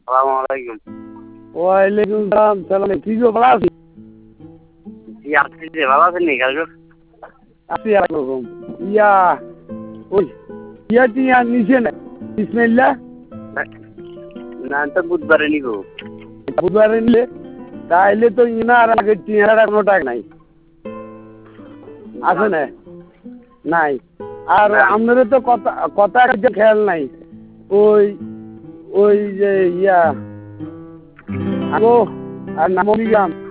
আসসালামু আলাইকুম। ওয়ালাইকুম সালাম। সালাম, কি গো, ভালো আছি? জি আপনি যে ভালো আছেন নি কালকে? আছি একরকম। ইয়া ওই ইয়া টিয়া নিচে না বিসমিল্লাহ না তো বুধবারে নিব। বুধবারে নিলে তাইলে তো ইনার আগে টিয়ার কোনো টাকা নাই, আছে না? নাই। আর না। আপনাদের তো কথা কথা যে খেয়াল নাই। ওই ওই যে ইয়া আগো আর নামলিগাম